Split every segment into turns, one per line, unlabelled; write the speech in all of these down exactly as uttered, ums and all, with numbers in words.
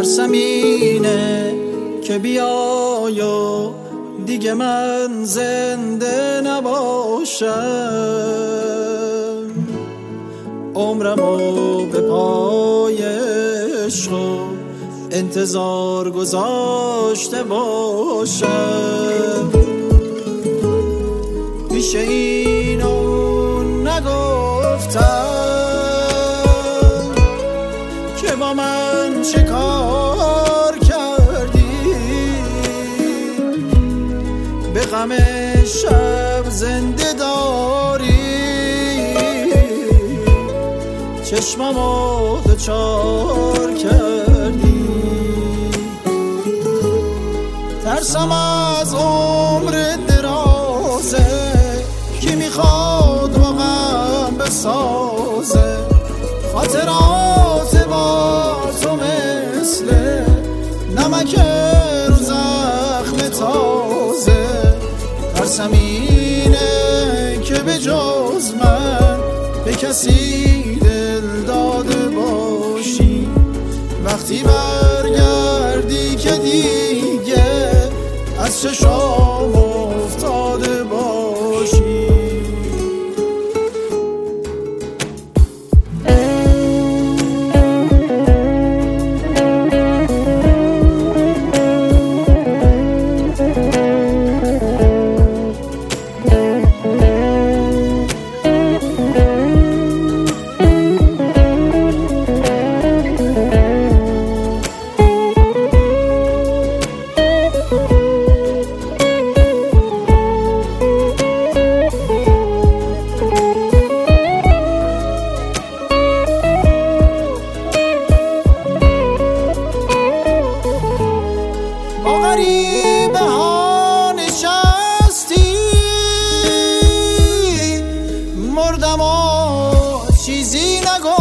ترسم اینه که بیای و دیگه من زنده نباشم، عمرمو به پای عشق و انتظار گذاشته باشم. میشه اینو نگفتم که با من چه کار کردی، به غم شب زنده داری، چشمامو دچار کردی. ترسم از عمر درازه، کی میخواد واقعا بسازه خاطرات با تو مثل نمک رو زخم تازه. ترسم اینه که به جز من به کسی دل داده باشی، وقتی برگردی که دیگه از چشام افتاده باشی. غریبه ها نشستی، مردم و چیزی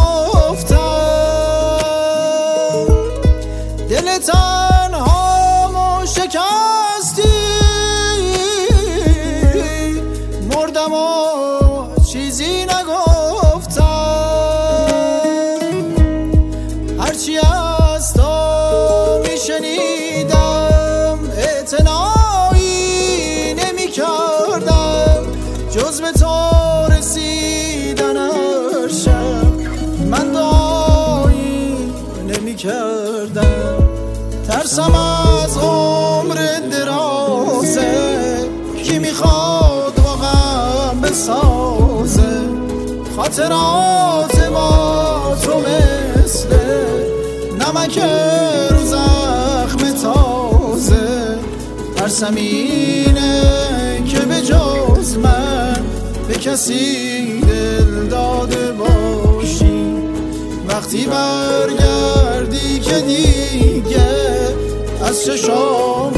نگفتم، دل تنهامو شکستی، مردم و چیزی نگفتم. هرچی از تو میشنیدم اعتنایی نمی کردم، جز به تو رسیدن هر شب من دعایی نمی کردم. ترسم از عمر درازه، کی میخواد واقعا بسازه خاطرات با تو مثل نمک رو زخم تازه. ترسم اینه که به جز من به کسی دل داده باشی، وقتی برگردی که دیگه از چشام